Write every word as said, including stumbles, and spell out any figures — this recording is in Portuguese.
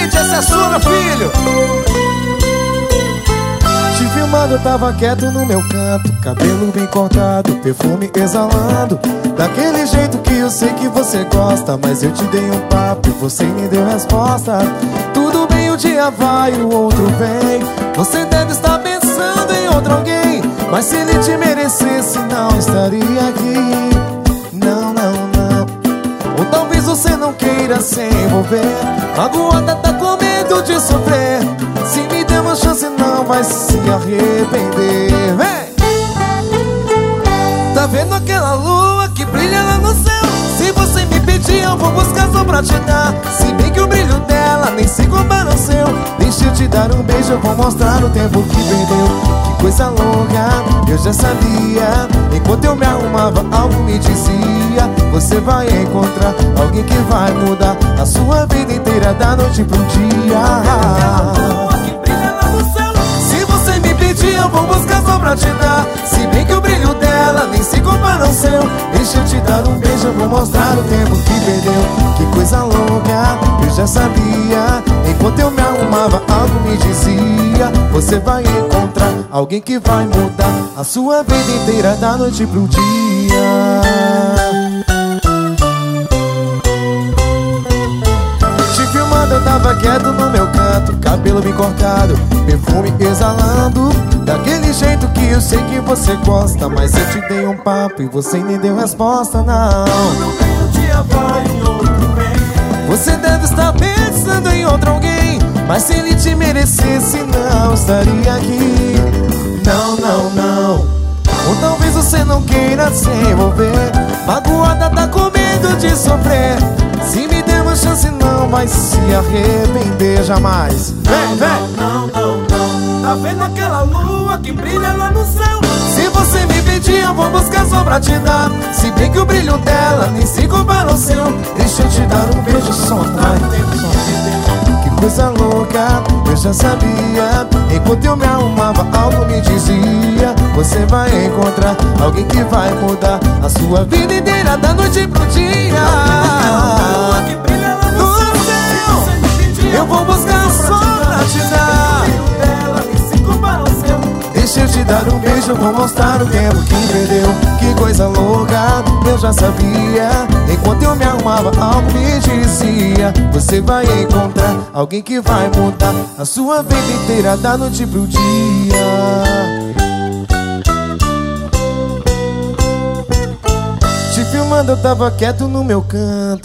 Seguinte, essa é sua, meu filho. Te filmando, eu tava quieto no meu canto, cabelo bem cortado, perfume exalando, daquele jeito que eu sei que você gosta. Mas eu te dei um papo e você me deu resposta. Tudo bem, um dia vai, o outro vem. Você deve estar pensando em outro alguém, mas se ele te merecesse, não estaria aqui. Não, não, não. Ou talvez você não queira se envolver, magoada, tá com medo de sofrer. Se me der uma chance, não vai se arrepender. Vem! Tá vendo aquela lua que brilha lá no céu? Se você me pedir, eu vou buscar só pra te dar. Se bem que o brilho dela nem se compara ao seu. Deixa eu te dar um beijo, eu vou mostrar o tempo que perdeu. Que coisa louca, eu já sabia. Enquanto eu me arrumava, algo me dizia: você vai encontrar alguém que vai mudar a sua vida inteira, da noite pro dia. Se você me pedir, eu vou buscar só pra te dar. Se bem que o brilho dela nem se compara ao seu. Deixa eu te dar um beijo, eu vou mostrar o tempo que perdeu. Que coisa louca, eu já sabia. Enquanto eu me arrumava, algo me dizia: você vai encontrar alguém que vai mudar a sua vida inteira, da noite pro dia. Eu tava quieto no meu canto, cabelo bem cortado, perfume exalando, daquele jeito que eu sei que você gosta. Mas eu te dei um papo e você nem deu resposta, não. Não tem um dia vai e outro vem. Você deve estar pensando em outro alguém, mas se ele te merecesse, não estaria aqui. Não, não, não. Ou talvez você não queira se envolver, magoada, tá com medo de sofrer. Se me der uma chance, não vai se arrepender jamais. Vem, vem! Não, não, não. Tá vendo aquela lua que brilha lá no céu? Se você me pedir, eu vou buscar só pra te dar. Se bem que o brilho dela nem se compara ao seu. Deixa eu te dar um beijo, só vai. Que coisa louca, eu já sabia. Enquanto eu me arrumava, algo me dizia: você vai encontrar alguém que vai mudar a sua vida inteira, da noite pro dia. Eu vou buscar só pra te dar. Deixa eu te dar um beijo, eu vou mostrar o tempo que perdeu. Que coisa louca, eu já sabia. Enquanto eu me arrumava, algo me dizia: você vai encontrar alguém que vai mudar a sua vida inteira, da noite pro dia. Te filmando, eu tava quieto no meu canto.